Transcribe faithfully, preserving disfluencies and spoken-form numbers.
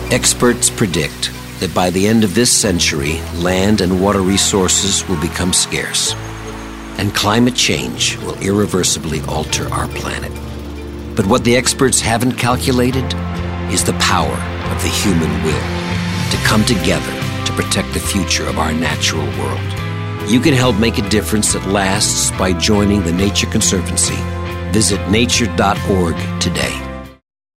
Experts predict that by the end of this century, land and water resources will become scarce, and climate change will irreversibly alter our planet. But what the experts haven't calculated is the power of the human will to come together to protect the future of our natural world. You can help make a difference that lasts by joining the Nature Conservancy. Visit nature dot org today.